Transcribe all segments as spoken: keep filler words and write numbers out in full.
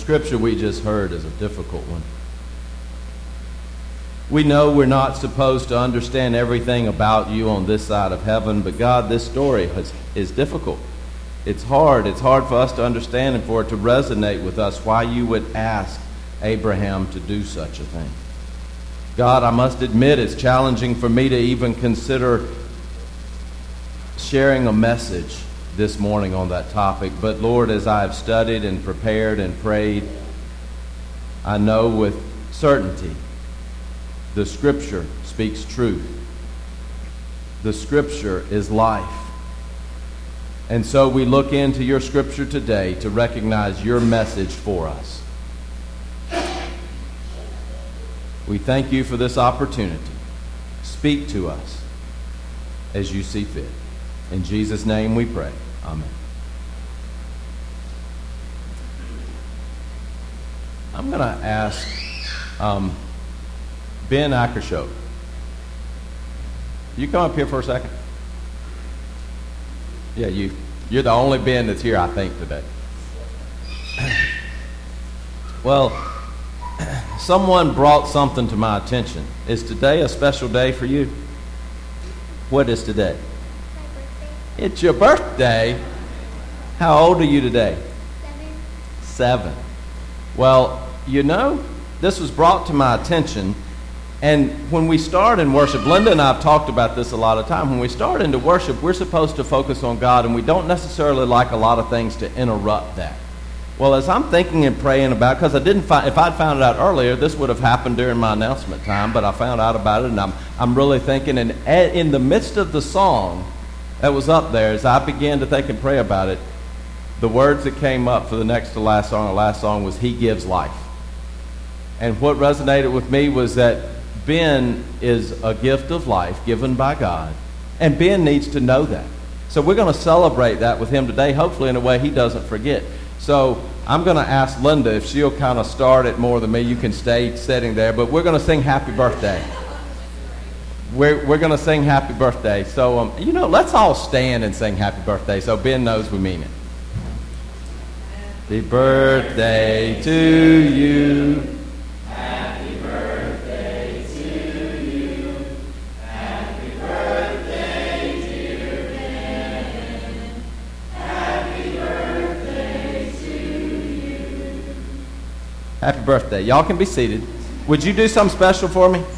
scripture we just heard is a difficult one. We know we're not supposed to understand everything about you on this side of heaven, but God, this story is, is difficult. It's hard. It's hard for us to understand and for it to resonate with us why you would ask Abraham to do such a thing. God, I must admit it's challenging for me to even consider sharing a message this morning on that topic. But Lord, as I have studied and prepared and prayed, I know with certainty the Scripture speaks truth. The Scripture is life. And so we look into your Scripture today to recognize your message for us. We thank you for this opportunity. Speak to us as you see fit. In Jesus' name we pray. Amen. I'm going to ask um, Ben Ackershow. You come up here for a second? Yeah, you. You're the only Ben that's here, I think, today. Well, someone brought something to my attention. Is today a special day for you? What is today? It's your birthday. How old are you today? Seven. Seven. Well, you know, this was brought to my attention, and when we start in worship, Linda and I have talked about this a lot of time. When we start into worship, we're supposed to focus on God, and we don't necessarily like a lot of things to interrupt that. Well, as I'm thinking and praying about, because I didn't find, if I'd found it out earlier, this would have happened during my announcement time, but I found out about it, and I'm I'm really thinking, and in the midst of the song that was up there, as I began to think and pray about it, the words that came up for the next to last song, the last song was, He Gives Life. And what resonated with me was that Ben is a gift of life given by God, and Ben needs to know that. So we're going to celebrate that with him today, hopefully in a way he doesn't forget. So I'm going to ask Linda if she'll kind of start it more than me. You can stay sitting there, but we're going to sing Happy Birthday. We're, we're going to sing Happy Birthday. So, um, you know, let's all stand and sing Happy Birthday so Ben knows we mean it. Happy birthday to you. Happy birthday to you. Happy birthday, dear Ben. Happy birthday to you. Happy birthday. Y'all can be seated. Would you do something special for me?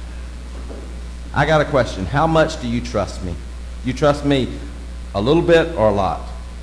I got a question. How much do you trust me? You trust me a little bit or a lot?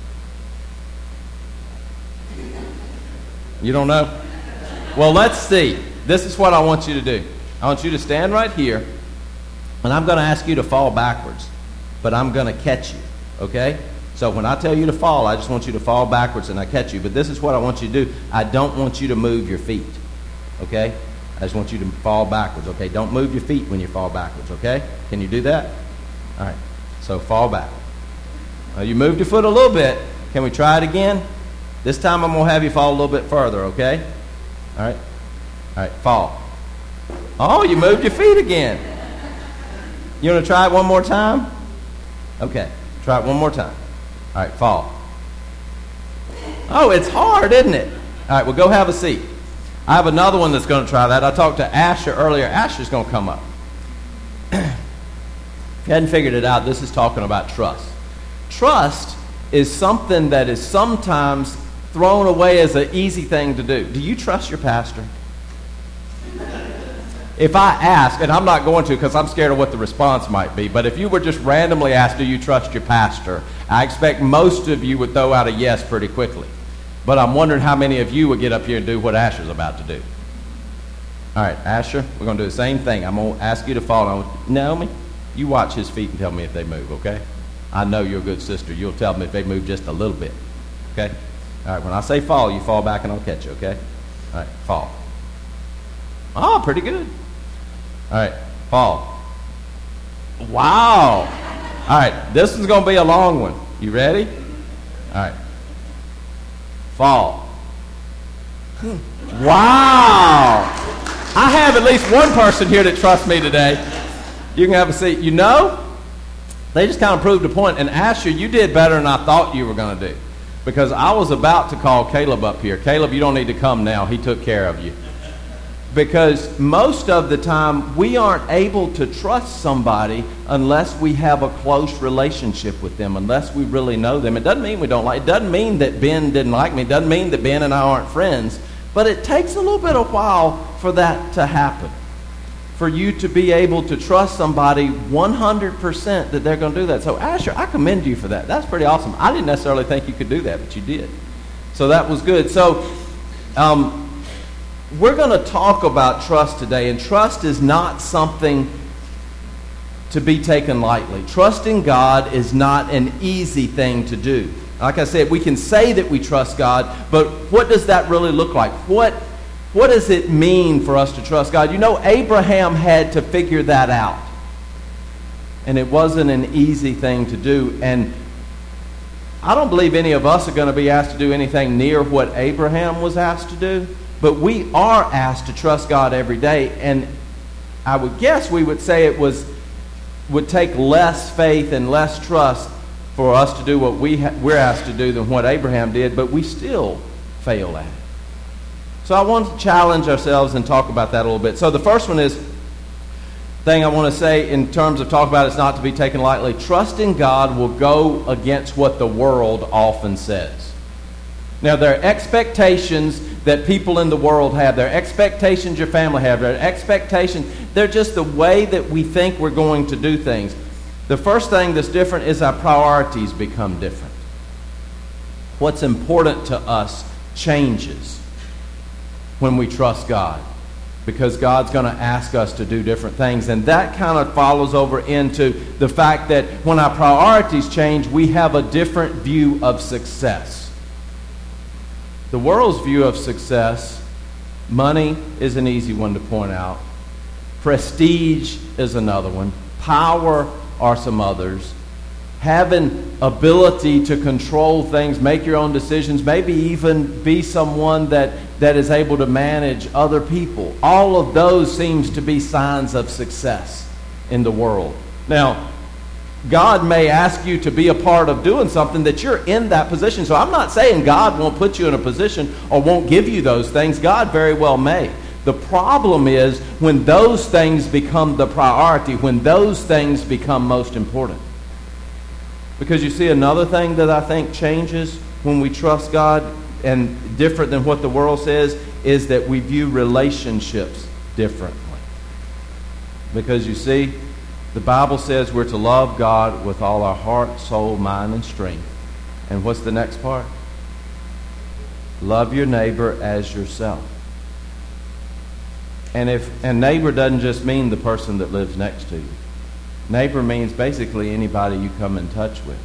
You don't know? Well, let's see. This is what I want you to do. I want you to stand right here, and I'm going to ask you to fall backwards, but I'm going to catch you, okay? So when I tell you to fall, I just want you to fall backwards and I catch you. But this is what I want you to do. I don't want you to move your feet, okay? I just want you to fall backwards, okay? Don't move your feet when you fall backwards, okay? Can you do that? All right. So fall back. Now you moved your foot a little bit. Can we try it again? This time I'm going to have you fall a little bit further, okay? All right. All right, fall. Oh, you moved your feet again. You want to try it one more time? Okay. Try it one more time. All right, fall. Oh, it's hard, isn't it? All right, well, go have a seat. I have another one that's going to try that. I talked to Asher earlier. Asher's going to come up. If you hadn't figured it out, this is talking about trust. Trust is something that is sometimes thrown away as an easy thing to do. Do you trust your pastor? If I ask, and I'm not going to because I'm scared of what the response might be, but if you were just randomly asked, do you trust your pastor? I expect most of you would throw out a yes pretty quickly. But I'm wondering how many of you would get up here and do what Asher's about to do. All right, Asher, we're going to do the same thing. I'm going to ask you to fall. Naomi, you watch his feet and tell me if they move, okay? I know you're a good sister. You'll tell me if they move just a little bit, okay? All right, when I say fall, you fall back and I'll catch you, okay? All right, fall. Oh, pretty good. All right, fall. Wow. All right, this is going to be a long one. You ready? All right. Fall. Wow. I have at least one person here that trusts me today. You can have a seat. You know, they just kind of proved a point. And Asher, you did better than I thought you were going to do. because I was about to call Caleb up here. Caleb, you don't need to come now. He took care of you. Because most of the time, we aren't able to trust somebody unless we have a close relationship with them, unless we really know them. It doesn't mean we don't like, it doesn't mean that Ben didn't like me. It doesn't mean that Ben and I aren't friends. But it takes a little bit of while for that to happen. For you to be able to trust somebody one hundred percent that they're going to do that. So Asher, I commend you for that. That's pretty awesome. I didn't necessarily think you could do that, but you did. So that was good. So um, we're going to talk about trust today. And trust is not something to be taken lightly. Trusting God is not an easy thing to do. Like I said, we can say that we trust God, but what does that really look like? What What does it mean for us to trust God? You know, Abraham had to figure that out. And it wasn't an easy thing to do. And I don't believe any of us are going to be asked to do anything near what Abraham was asked to do. But we are asked to trust God every day. And I would guess we would say it was would take less faith and less trust for us to do what we ha- we're asked to do than what Abraham did. But we still fail at it. So I want to challenge ourselves and talk about that a little bit. So the first one is, thing I want to say in terms of talk about it's not to be taken lightly. Trusting God will go against what the world often says. Now, there are expectations that people in the world have. There are expectations your family have. There are expectations. They're just the way that we think we're going to do things. The first thing that's different is our priorities become different. What's important to us changes when we trust God, because God's going to ask us to do different things. And that kind of follows over into the fact that when our priorities change, we have a different view of success. The world's view of success, money is an easy one to point out. Prestige is another one. Power are some others. Having ability to control things, make your own decisions, maybe even be someone that, that is able to manage other people. All of those seems to be signs of success in the world. Now, God may ask you to be a part of doing something that you're in that position. So I'm not saying God won't put you in a position or won't give you those things. God very well may. The problem is when those things become the priority, when those things become most important. Because you see, another thing that I think changes when we trust God, and different than what the world says, is that we view relationships differently. Because you see, the Bible says we're to love God with all our heart, soul, mind, and strength. And what's the next part? Love your neighbor as yourself. And if and neighbor doesn't just mean the person that lives next to you. Neighbor means basically anybody you come in touch with.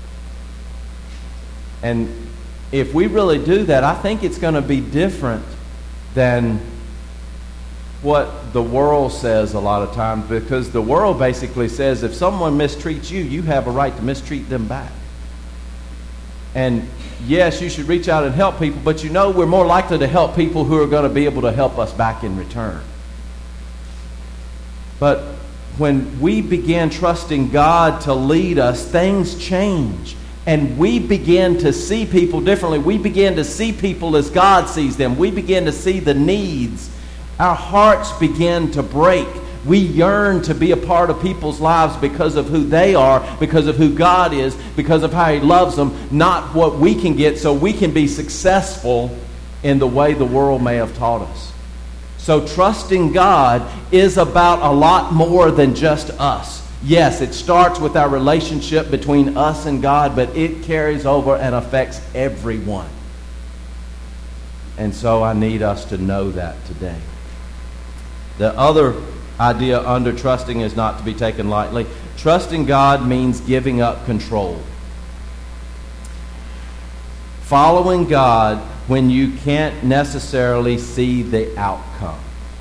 And if we really do that, I think it's going to be different than what the world says a lot of times, because the world basically says if someone mistreats you, you have a right to mistreat them back. And yes, you should reach out and help people, but you know we're more likely to help people who are going to be able to help us back in return. But when we begin trusting God to lead us, things change. And we begin to see people differently. We begin to see people as God sees them. We begin to see the needs. Our hearts begin to break. We yearn to be a part of people's lives because of who they are, because of who God is, because of how He loves them, not what we can get so we can be successful in the way the world may have taught us. So trusting God is about a lot more than just us. Yes, it starts with our relationship between us and God, but it carries over and affects everyone. And so I need us to know that today. The other idea under trusting is not to be taken lightly. Trusting God means giving up control. Following God when you can't necessarily see the outcome.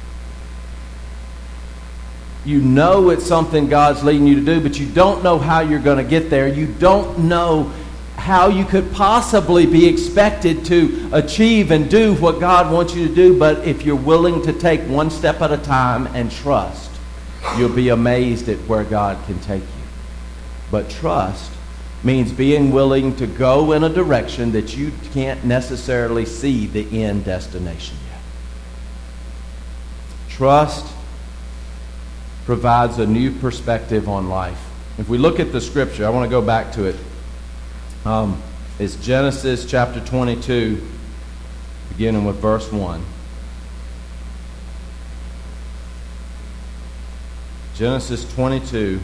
You know it's something God's leading you to do, but you don't know how you're going to get there. You don't know how you could possibly be expected to achieve and do what God wants you to do. But if you're willing to take one step at a time and trust, you'll be amazed at where God can take you. But trust means being willing to go in a direction that you can't necessarily see the end destination yet. Trust provides a new perspective on life. If we look at the scripture, I want to go back to it. Um, it's Genesis chapter twenty-two, beginning with verse one. Genesis twenty-two.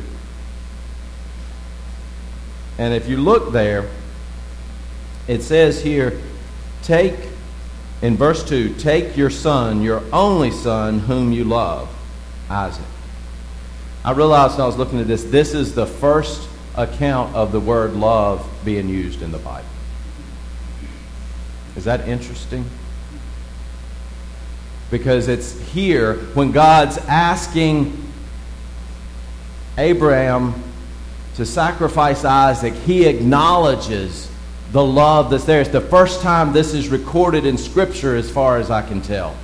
And if you look there, it says here, take, in verse two, take your son, your only son, whom you love, Isaac. I realized when I was looking at this, this is the first account of the word love being used in the Bible. Is that interesting? Because it's here when God's asking Abraham to sacrifice Isaac, he acknowledges the love that's there. It's the first time this is recorded in Scripture as far as I can tell.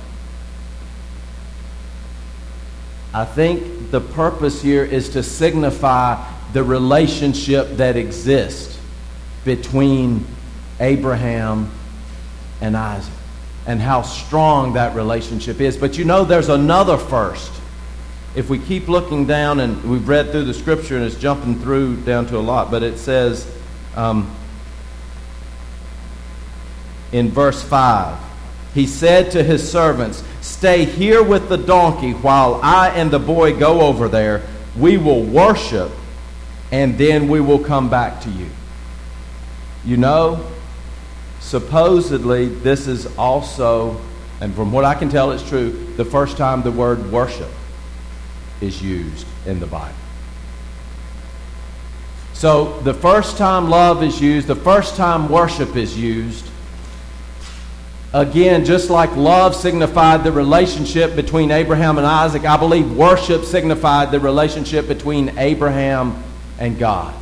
I think the purpose here is to signify the relationship that exists between Abraham and Isaac and how strong that relationship is. But you know, there's another first. If we keep looking down, and we've read through the scripture and it's jumping through down to a lot, but it says um, in verse five, he said to his servants, stay here with the donkey while I and the boy go over there. We will worship and then we will come back to you. You know, supposedly this is also, and from what I can tell it's true, the first time the word worship is used in the Bible. So the first time love is used, the first time worship is used, again, just like love signified the relationship between Abraham and Isaac, I believe worship signified the relationship between Abraham and God.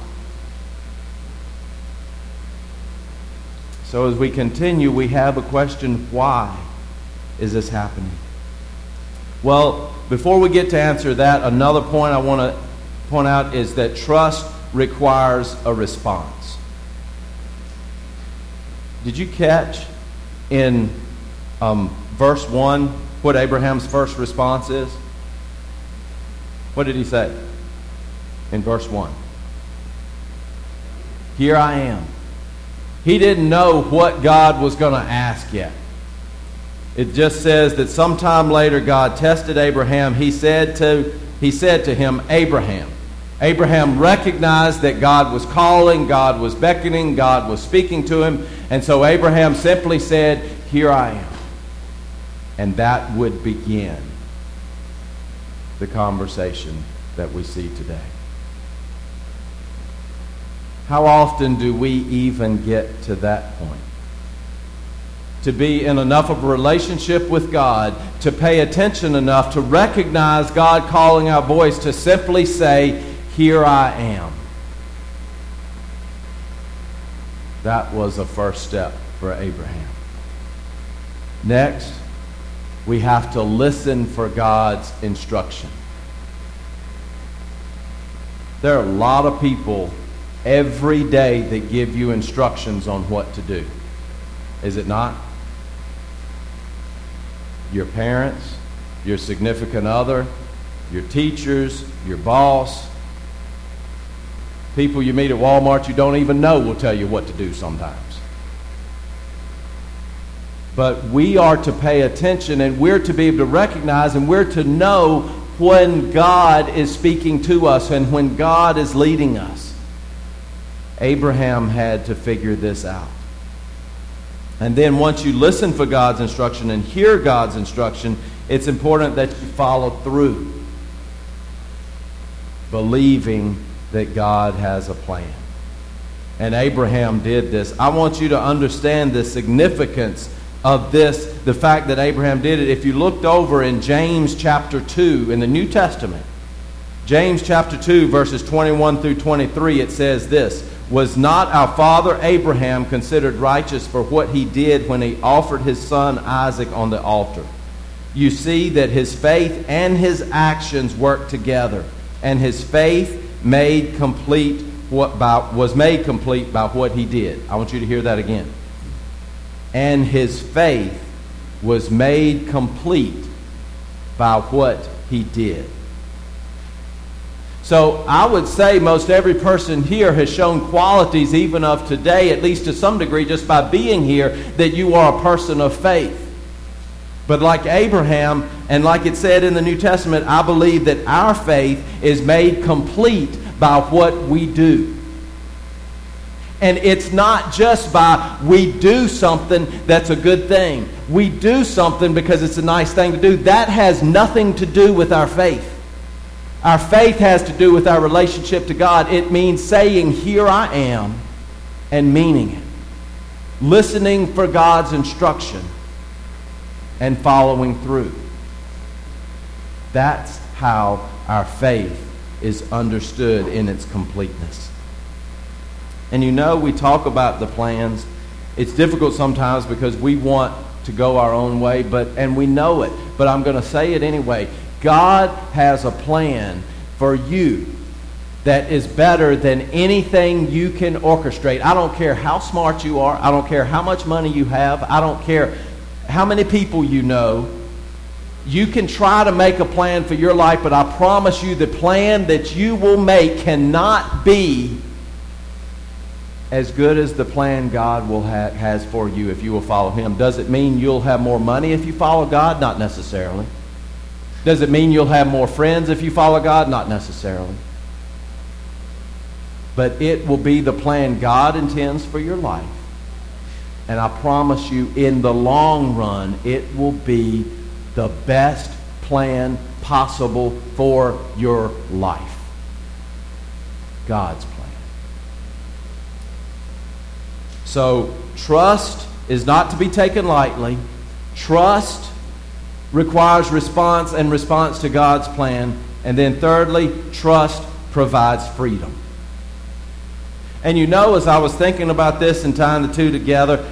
So as we continue, we have a question, why is this happening? Well, before we get to answer that, another point I want to point out is that trust requires a response. Did you catch in um, verse one what Abraham's first response is? What did he say in verse one? Here I am. He didn't know what God was going to ask yet. It just says that sometime later God tested Abraham. He said to, he said to him, Abraham. Abraham recognized that God was calling, God was beckoning, God was speaking to him. And so Abraham simply said, here I am. And that would begin the conversation that we see today. How often do we even get to that point? To be in enough of a relationship with God, to pay attention enough to recognize God calling our voice, to simply say, here I am. That was a first step for Abraham. Next, we have to listen for God's instruction. There are a lot of people every day that give you instructions on what to do. Is it not? Your parents, your significant other, your teachers, your boss, people you meet at Walmart you don't even know will tell you what to do sometimes. But we are to pay attention, and we're to be able to recognize, and we're to know when God is speaking to us and when God is leading us. Abraham had to figure this out. And then once you listen for God's instruction and hear God's instruction, it's important that you follow through, believing that God has a plan. And Abraham did this. I want you to understand the significance of this, the fact that Abraham did it. If you looked over in James chapter two in the New Testament, James chapter two, verses twenty-one through twenty-three, it says this, was not our father Abraham considered righteous for what he did when he offered his son Isaac on the altar? You see that his faith and his actions worked together, and his faith made complete what by, was made complete by what he did. I want you to hear that again. And his faith was made complete by what he did. So I would say most every person here has shown qualities even of today, at least to some degree, just by being here, that you are a person of faith. But like Abraham, and like it said in the New Testament, I believe that our faith is made complete by what we do. And it's not just by we do something that's a good thing. We do something because it's a nice thing to do. That has nothing to do with our faith. Our faith has to do with our relationship to God. It means saying, "Here I am," and meaning it. Listening for God's instruction and following through. That's how our faith is understood in its completeness. And you know, we talk about the plans. It's difficult sometimes because we want to go our own way, but and we know it. But I'm going to say it anyway. God has a plan for you that is better than anything you can orchestrate. I don't care how smart you are. I don't care how much money you have. I don't care how many people you know. You can try to make a plan for your life, but I promise you the plan that you will make cannot be as good as the plan God will ha- has for you if you will follow Him. Does it mean you'll have more money if you follow God? Not necessarily. Does it mean you'll have more friends if you follow God? Not necessarily. But it will be the plan God intends for your life. And I promise you, in the long run, it will be the best plan possible for your life. God's plan. So, trust is not to be taken lightly. Trust requires response and response to God's plan. And then thirdly, trust provides freedom. And you know, as I was thinking about this and tying the two together,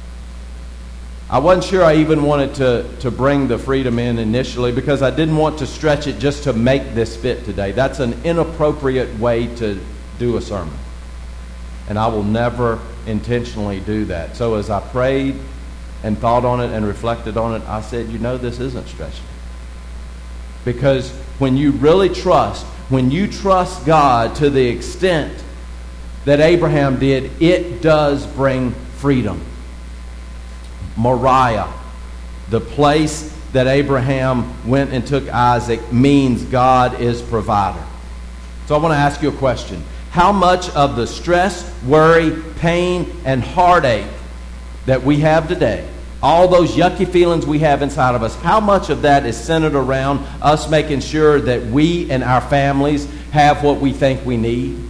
I wasn't sure I even wanted to, to bring the freedom in initially because I didn't want to stretch it just to make this fit today. That's an inappropriate way to do a sermon. And I will never intentionally do that. So as I prayed and thought on it and reflected on it, I said, you know, this isn't stretching. Because when you really trust, when you trust God to the extent that Abraham did, it does bring freedom. Moriah, the place that Abraham went and took Isaac, means God is provider. So I want to ask you a question. How much of the stress, worry, pain, and heartache that we have today, all those yucky feelings we have inside of us, how much of that is centered around us making sure that we and our families have what we think we need?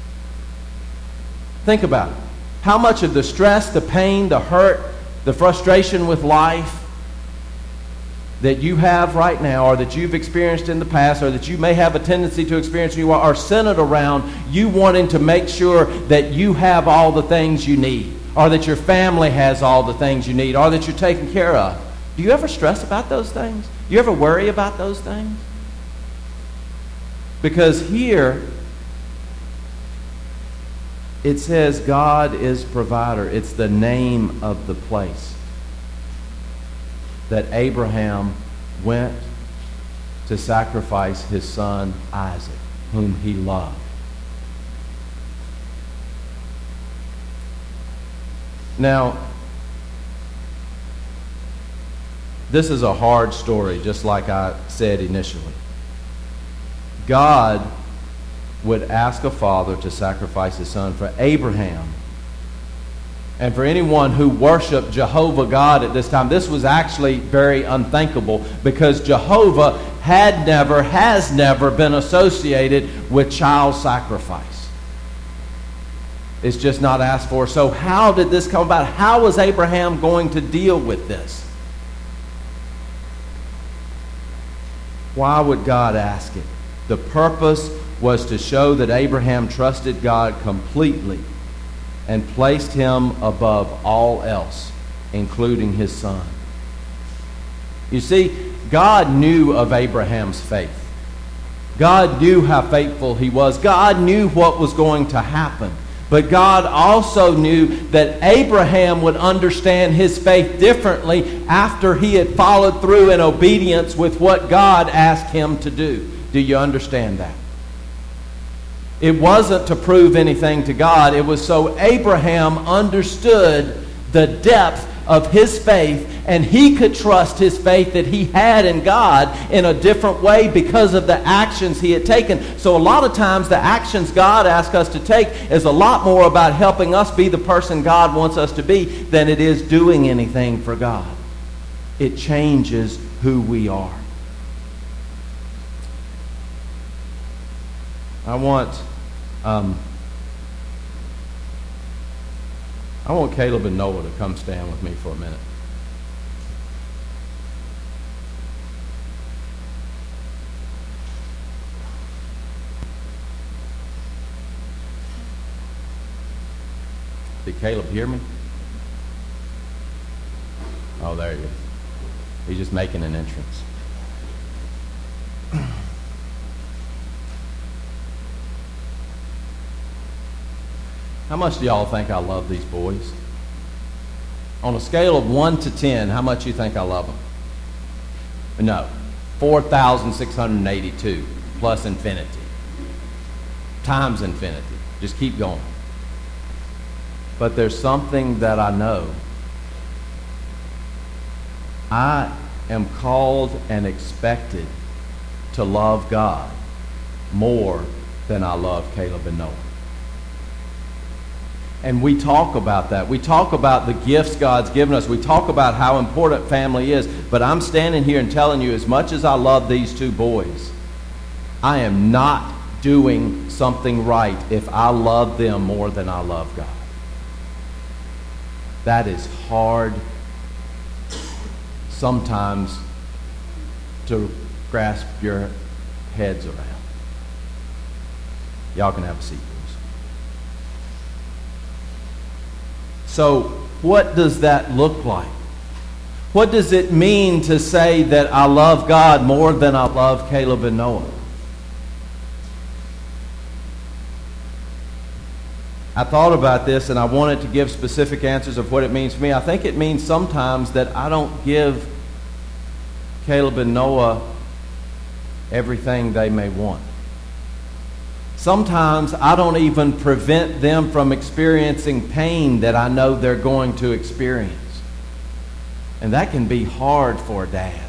Think about it. How much of the stress, the pain, the hurt, the frustration with life that you have right now, or that you've experienced in the past, or that you may have a tendency to experience when you are, are centered around you wanting to make sure that you have all the things you need, or that your family has all the things you need, or that you're taken care of. Do you ever stress about those things? Do you ever worry about those things? Because here it says God is provider. It's the name of the place that Abraham went to sacrifice his son Isaac, whom he loved. Now, this is a hard story, just like I said initially. God would ask a father to sacrifice his son. For Abraham, and for anyone who worshiped Jehovah God at this time, this was actually very unthinkable, because Jehovah had never, has never been associated with child sacrifice. It's just not asked for. So how did this come about? How was Abraham going to deal with this? Why would God ask it? The purpose was to show that Abraham trusted God completely and placed him above all else, including his son. You see, God knew of Abraham's faith. God knew how faithful he was. God knew what was going to happen. But God also knew that Abraham would understand his faith differently after he had followed through in obedience with what God asked him to do. Do you understand that? It wasn't to prove anything to God. It was so Abraham understood the depth of his faith, and he could trust his faith that he had in God in a different way because of the actions he had taken. So a lot of times the actions God asks us to take is a lot more about helping us be the person God wants us to be than it is doing anything for God. It changes who we are. I want um, I want Caleb and Noah to come stand with me for a minute. Did Caleb hear me? Oh, there he is. He's just making an entrance. How much do y'all think I love these boys? On a scale of one to ten, how much do you think I love them? No. four thousand six hundred eighty-two plus infinity. Times infinity. Just keep going. But there's something that I know. I am called and expected to love God more than I love Caleb and Noah. And we talk about that. We talk about the gifts God's given us. We talk about how important family is. But I'm standing here and telling you, as much as I love these two boys, I am not doing something right if I love them more than I love God. That is hard sometimes to grasp your heads around. Y'all can have a seat. So, what does that look like? What does it mean to say that I love God more than I love Caleb and Noah? I thought about this and I wanted to give specific answers of what it means to me. I think it means sometimes that I don't give Caleb and Noah everything they may want. Sometimes I don't even prevent them from experiencing pain that I know they're going to experience. And that can be hard for a dad.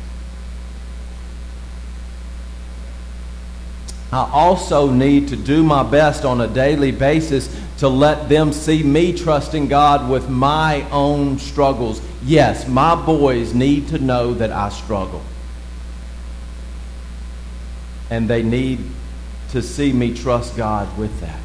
I also need to do my best on a daily basis to let them see me trusting God with my own struggles. Yes, my boys need to know that I struggle. And they need to see me trust God with that.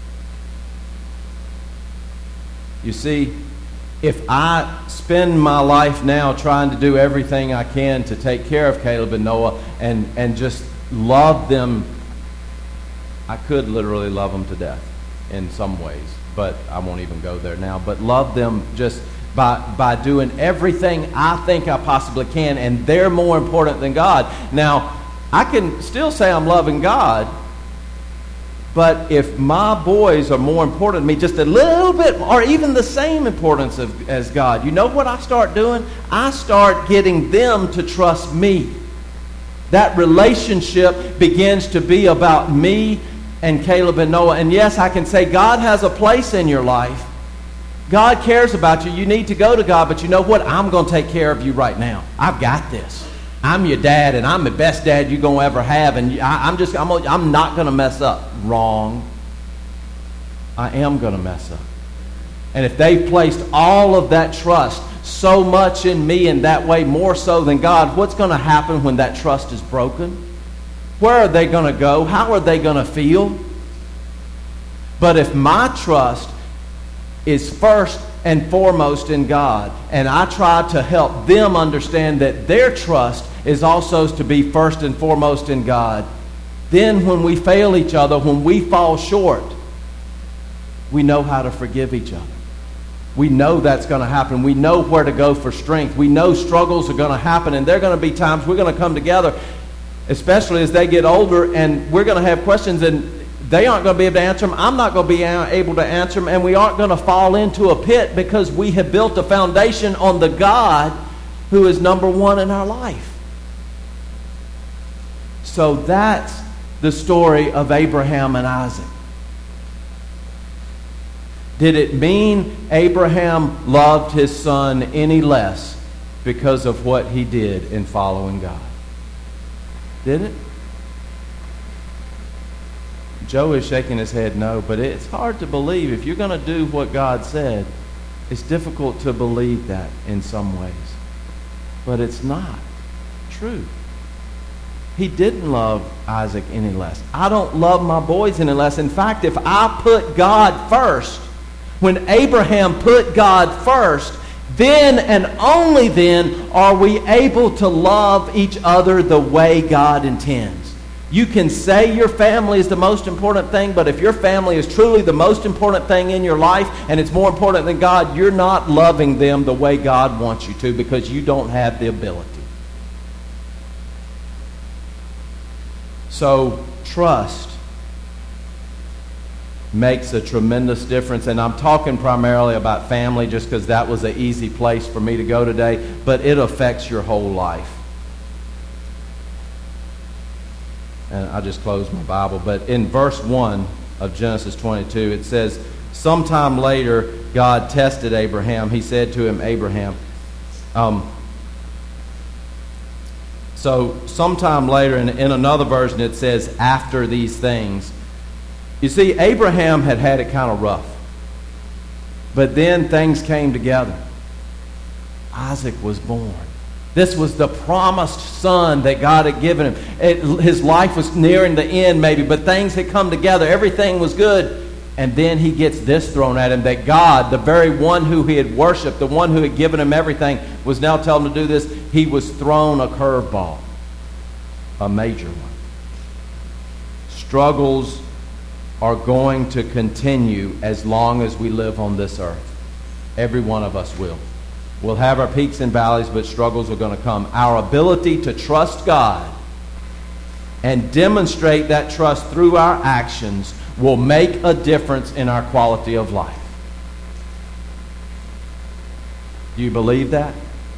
You see, if I spend my life now trying to do everything I can to take care of Caleb and Noah and, and just love them, I could literally love them to death in some ways, but I won't even go there now. But love them just by, by doing everything I think I possibly can, and they're more important than God. Now, I can still say I'm loving God, but if my boys are more important to me, just a little bit, or even the same importance of, as God, you know what I start doing? I start getting them to trust me. That relationship begins to be about me and Caleb and Noah. And yes, I can say God has a place in your life. God cares about you. You need to go to God, but you know what? I'm going to take care of you right now. I've got this. I'm your dad, and I'm the best dad you're going to ever have, and I, I'm just, I'm, I'm not going to mess up. Wrong. I am going to mess up. And if they've placed all of that trust so much in me in that way, more so than God, what's going to happen when that trust is broken? Where are they going to go? How are they going to feel? But if my trust is first and foremost in God, and I try to help them understand that their trust is also to be first and foremost in God, then when we fail each other, when we fall short, we know how to forgive each other. We know that's going to happen. We know where to go for strength. We know struggles are going to happen, and there are going to be times we're going to come together. especially as they get older, and we're going to have questions, and they aren't going to be able to answer them. I'm not going to be able to answer them, and we aren't going to fall into a pit because we have built a foundation on the God who is number one in our life. So that's the story of Abraham and Isaac. Did it mean Abraham loved his son any less because of what he did in following God? Did it? Joe is shaking his head no, but it's hard to believe. If you're going to do what God said, it's difficult to believe that in some ways. But it's not true. He didn't love Isaac any less. I don't love my boys any less. In fact, if I put God first, when Abraham put God first, then and only then are we able to love each other the way God intends. You can say your family is the most important thing, but if your family is truly the most important thing in your life and it's more important than God, you're not loving them the way God wants you to because you don't have the ability. So trust makes a tremendous difference, and I'm talking primarily about family just because that was an easy place for me to go today, but it affects your whole life. And I just closed my Bible, but in verse one of Genesis twenty-two, it says, sometime later, God tested Abraham. He said to him, Abraham, um, so sometime later, in, in another version, it says, after these things. You see, Abraham had had it kind of rough. But then things came together. Isaac was born. This was the promised son that God had given him. It, his life was nearing the end maybe, but things had come together. Everything was good. And then he gets this thrown at him, that God, the very one who he had worshipped, the one who had given him everything, was now telling him to do this. He was thrown a curveball, a major one. Struggles are going to continue as long as we live on this earth. Every one of us will. We'll have our peaks and valleys, but struggles are going to come. Our ability to trust God and demonstrate that trust through our actions will make a difference in our quality of life. Do you believe that?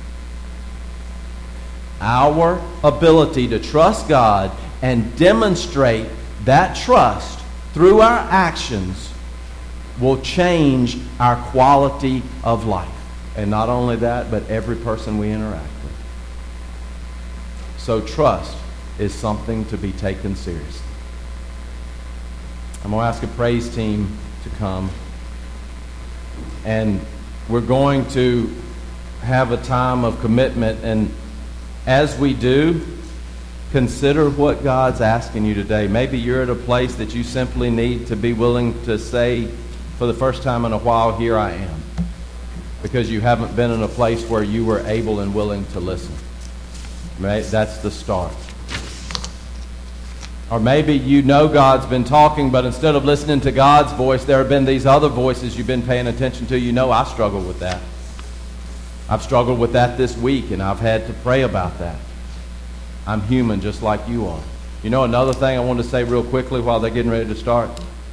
Our ability to trust God and demonstrate that trust through our actions will change our quality of life. And not only that, but every person we interact with. So trust is something to be taken seriously. I'm going to ask a praise team to come. And we're going to have a time of commitment. And as we do, consider what God's asking you today. Maybe you're at a place that you simply need to be willing to say, for the first time in a while, here I am. Because you haven't been in a place where you were able and willing to listen. Right? That's the start. Or maybe you know God's been talking, but instead of listening to God's voice, there have been these other voices you've been paying attention to. You know I struggle with that. I've struggled with that this week, and I've had to pray about that. I'm human just like you are. You know another thing I want to say real quickly while they're getting ready to start?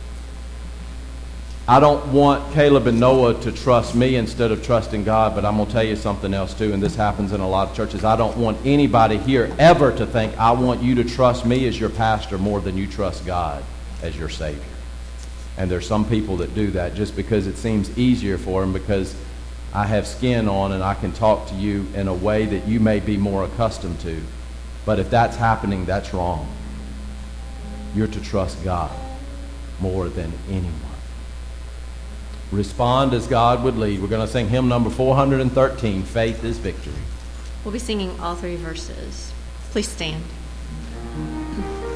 I don't want Caleb and Noah to trust me instead of trusting God, but I'm going to tell you something else too, and this happens in a lot of churches. I don't want anybody here ever to think I want you to trust me as your pastor more than you trust God as your Savior. And there's some people that do that just because it seems easier for them, because I have skin on and I can talk to you in a way that you may be more accustomed to. But if that's happening, that's wrong. You're to trust God more than anyone. Respond as God would lead. We're going to sing hymn number four hundred thirteen, Faith is Victory. We'll be singing all three verses. Please stand.